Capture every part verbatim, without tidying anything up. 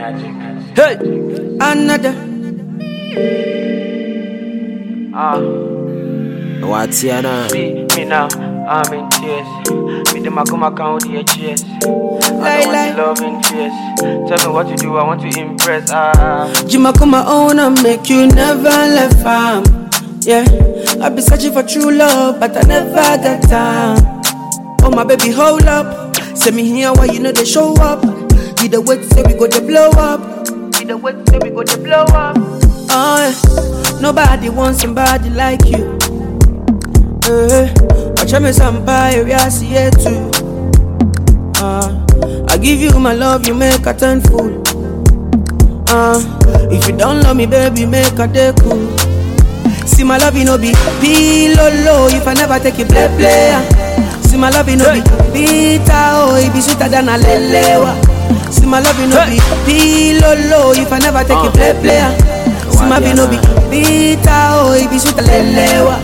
Hey, another. ah, What's here now? me, me now, I'm in tears. Me them I come account with your cheers. I don't Lie, want lie. to love in fears. Tell me what to do, I want to impress. Ah, Jima come my own and make you never left farm. Yeah, I be searching for true love, but I never got time. Oh my baby, hold up. Send me here while you know they show up. You the wait, say we go to blow up. you the wait, say we go to blow up. Oh, yeah. Nobody wants somebody like you. Uh, watch me somebody, we are see it too. Uh, I give you my love, you make a turn fool. Uh, if you don't love me, baby, make a day cool. See my love, you know be pillow low. If I never take you play play. See my love, you know be bitter, oh, it be sweeter than a lelewa. See my love, you know be pillow low. If I never take you play play. See my love, you know be bitter, oh, it be sweeter than lelewa.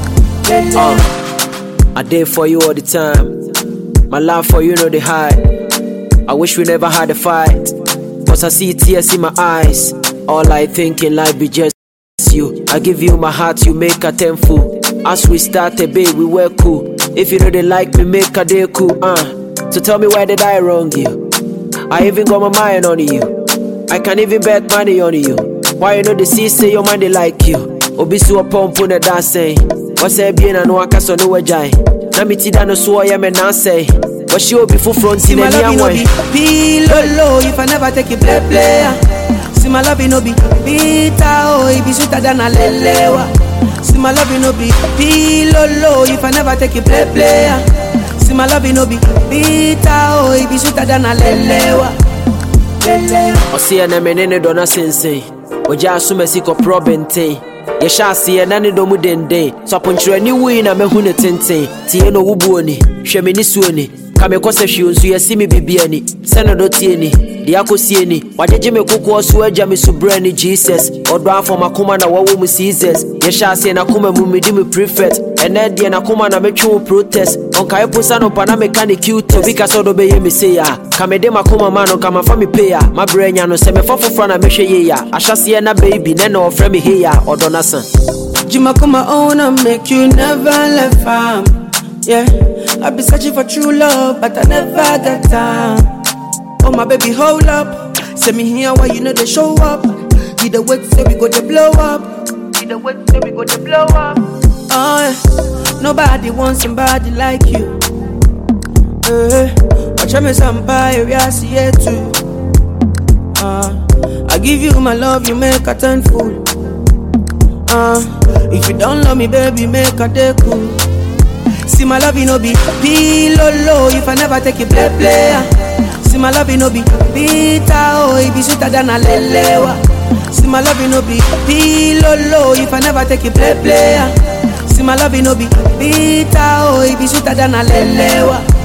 Uh, I did for you all the time. My love for you know the high. I wish we never had a fight. Cause I see tears in my eyes. All I think in life be just you. I give you my heart, you make a tenfold. As we started, babe, we were cool. If you know they like me, make a day cool. Uh, so tell me why did I wrong you? I even got my mind on you. I can even bet money on you. Why you know the sea say your mind they like you? Obisu a pump on the dancing. What's that being a no akaso no wajai? Na mi ti dano so ya me na say. What she obi full front See in my any love, you know way. be pillow low. If I never take you play play. See my love, you know be bitter, oh, it be sweeter than a lelewa. See my love, you know be pillow low. If I never take you play play. See my love, you know be bitter, oh, it be sweeter than a lelewa. Lelewa. Osi na me ne do na sensei. Oja asuma siko probente. Ye sha se na ne do mu dende. So ponchire ni wi na mehu ne tenten. Tie no wubu oni. Hwe me ni suo ni. Ka me kose hwe nsu ye si me bibia ni. Se no do tie ni. De akosie ni. Wajeje me kokko so agya me subra ni Jesus. Odo afọ makoma na wawo mu Jesus. Ye sha se na koma mu me di me prefect. Ene de na koma na metwe protest. Onka eposa no pa na me kan cute. Obi ka so do be ye me say ya. Ka me de makoma ma no ka ma fa me pay ya. Ma branya no se me fa fofra na me hwe ye ya. Ahyase na baby ne na ofra me he ya. Odo na san. Jima come my own and make you never left farm. Yeah, I be searching for true love, but I never got time. Oh my baby, hold up. Send me here while you know they show up. You the wait, say we go to blow up. You the wait, say we go to blow up. Oh, yeah. Nobody wants somebody like you. Uh, watch me somebody, we are see it too. Uh, I give you my love, you make a turn fool. Uh, if you don't love me, baby, make a day cool. See my love, you know be pillow low. If I never take you play play. See my love, you know be bitter, oh, it be sweeter than a lelewa. See my love, you know be pillow low. If I never take you play play. See my love, you know be bitter, oh, it be sweeter than a lelewa.